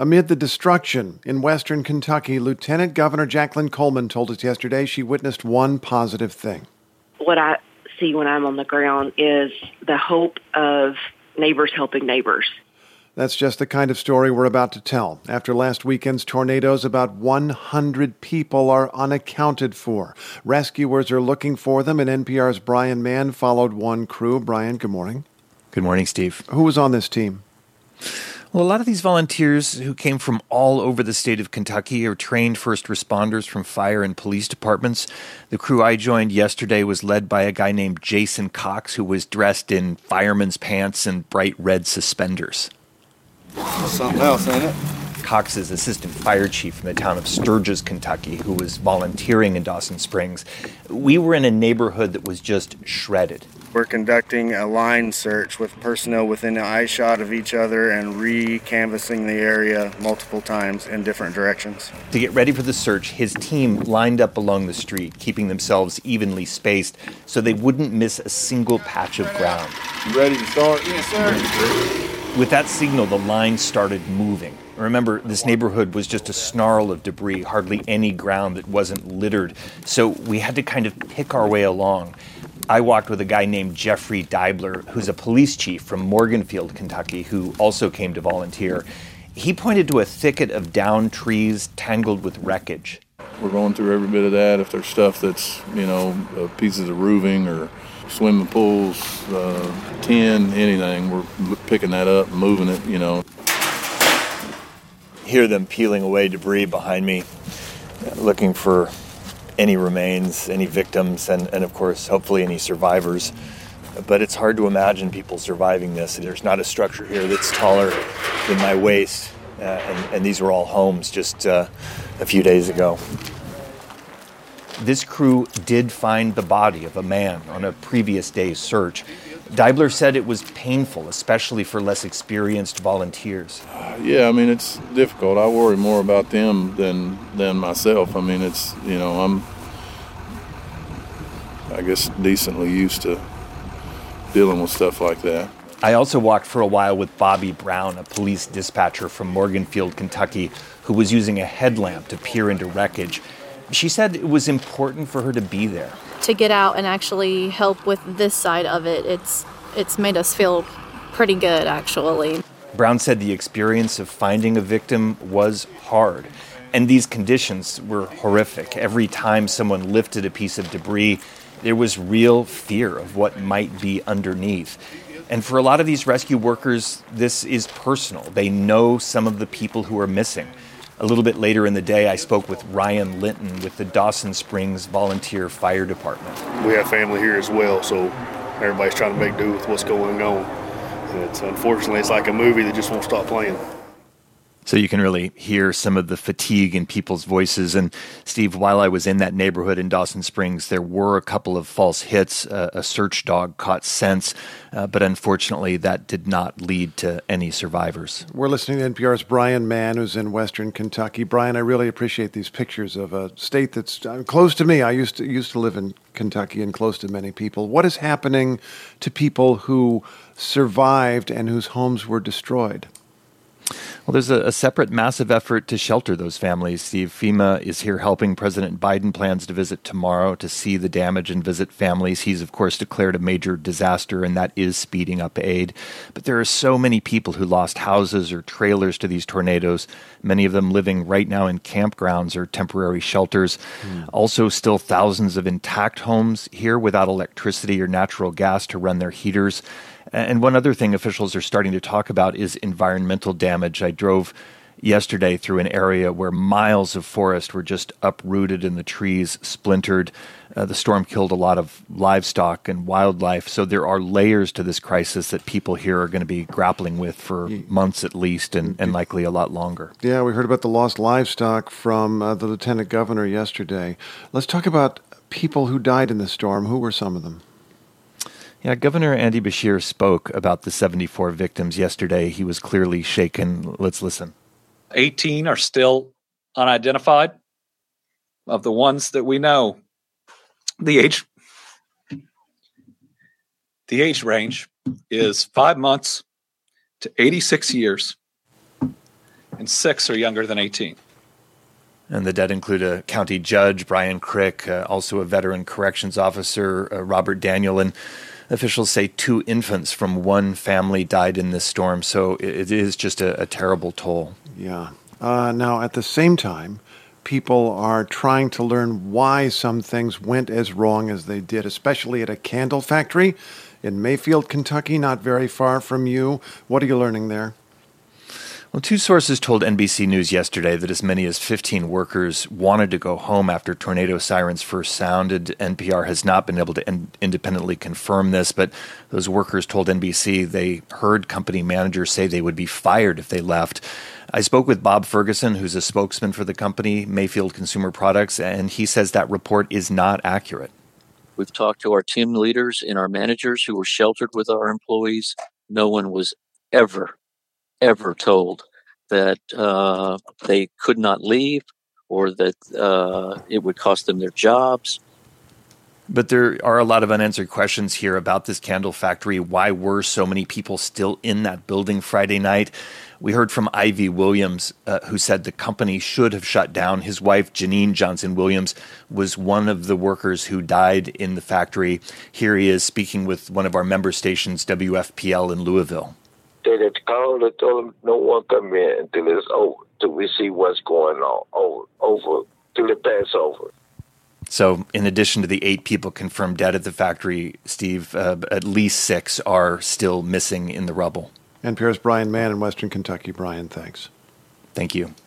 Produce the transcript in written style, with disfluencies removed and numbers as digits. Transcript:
Amid the destruction in western Kentucky, Lieutenant Governor Jacqueline Coleman told us yesterday she witnessed one positive thing. What I see when I'm on the ground is the hope of neighbors helping neighbors. That's just the kind of story we're about to tell. After last weekend's tornadoes, about 100 people are unaccounted for. Rescuers are looking for them, and NPR's Brian Mann followed one crew. Brian, good morning. Good morning, Steve. Who was on this team? Well, a lot of these volunteers who came from all over the state of Kentucky are trained first responders from fire and police departments. The crew I joined yesterday was led by a guy named Jason Cox, who was dressed in fireman's pants and bright red suspenders. Something else, ain't it? Cox is assistant fire chief in the town of Sturgis, Kentucky, who was volunteering in Dawson Springs. We were in a neighborhood that was just shredded. We're conducting a line search with personnel within an eye shot of each other and re-canvassing the area multiple times in different directions. To get ready for the search, his team lined up along the street, keeping themselves evenly spaced so they wouldn't miss a single patch of ground. You ready to start? Yes, sir. With that signal, the line started moving. Remember, this neighborhood was just a snarl of debris, hardly any ground that wasn't littered. So we had to kind of pick our way along. I walked with a guy named Jeffrey Deibler, who's a police chief from Morganfield, Kentucky, who also came to volunteer. He pointed to a thicket of downed trees tangled with wreckage. We're going through every bit of that. If there's stuff that's, pieces of roofing or swimming pools, tin, anything, we're picking that up and moving it, Hear them peeling away debris behind me, looking for any remains, any victims, and of course, hopefully any survivors. But it's hard to imagine people surviving this. There's not a structure here that's taller than my waist, and these were all homes just a few days ago. This crew did find the body of a man on a previous day's search. Deibler said it was painful, especially for less experienced volunteers. Yeah, it's difficult. I worry more about them than myself. It's, I'm, I guess, decently used to dealing with stuff like that. I also walked for a while with Bobby Brown, a police dispatcher from Morganfield, Kentucky, who was using a headlamp to peer into wreckage. She said it was important for her to be there. To get out and actually help with this side of it, it's made us feel pretty good, actually. Brown said the experience of finding a victim was hard, and these conditions were horrific. Every time someone lifted a piece of debris, there was real fear of what might be underneath. And for a lot of these rescue workers, this is personal. They know some of the people who are missing. A little bit later in the day, I spoke with Ryan Linton with the Dawson Springs Volunteer Fire Department. We have family here as well, so everybody's trying to make do with what's going on. And unfortunately, it's like a movie that just won't stop playing. So you can really hear some of the fatigue in people's voices. And Steve, while I was in that neighborhood in Dawson Springs, there were a couple of false hits. A search dog caught scents, but unfortunately that did not lead to any survivors. We're listening to NPR's Brian Mann, who's in western Kentucky. Brian, I really appreciate these pictures of a state that's close to me. I used to live in Kentucky and close to many people. What is happening to people who survived and whose homes were destroyed? Well, there's a separate massive effort to shelter those families. Steve, FEMA is here helping. President Biden plans to visit tomorrow to see the damage and visit families. He's, of course, declared a major disaster, and that is speeding up aid. But there are so many people who lost houses or trailers to these tornadoes, many of them living right now in campgrounds or temporary shelters. Also, still thousands of intact homes here without electricity or natural gas to run their heaters. And one other thing officials are starting to talk about is environmental damage. I drove yesterday through an area where miles of forest were just uprooted and the trees splintered. The storm killed a lot of livestock and wildlife. So there are layers to this crisis that people here are going to be grappling with for months at least and likely a lot longer. Yeah, we heard about the lost livestock from the lieutenant governor yesterday. Let's talk about people who died in the storm. Who were some of them? Yeah, Governor Andy Beshear spoke about the 74 victims yesterday. He was clearly shaken. Let's listen. 18 are still unidentified. Of the ones that we know, the age range is 5 months to 86 years. and 6 are younger than 18. And the dead include a county judge, Brian Crick, also a veteran corrections officer, Robert Daniel, and officials say 2 infants from one family died in this storm. So it is just a terrible toll. Yeah. Now, at the same time, people are trying to learn why some things went as wrong as they did, especially at a candle factory in Mayfield, Kentucky, not very far from you. What are you learning there? Well, 2 sources told NBC News yesterday that as many as 15 workers wanted to go home after tornado sirens first sounded. NPR has not been able to independently confirm this, but those workers told NBC they heard company managers say they would be fired if they left. I spoke with Bob Ferguson, who's a spokesman for the company, Mayfield Consumer Products, and he says that report is not accurate. We've talked to our team leaders and our managers who were sheltered with our employees. No one was ever told that they could not leave or that it would cost them their jobs. But there are a lot of unanswered questions here about this candle factory. Why were so many people still in that building Friday night? We heard from Ivy Williams, who said the company should have shut down. His wife, Janine Johnson Williams, was one of the workers who died in the factory. Here he is speaking with one of our member stations, WFPL in Louisville. They had called and told them no one come in until it's over, till we see what's going on, over till it pass over. So in addition to the 8 people confirmed dead at the factory, Steve, at least 6 are still missing in the rubble. NPR's Brian Mann in Western Kentucky. Brian, thanks. Thank you.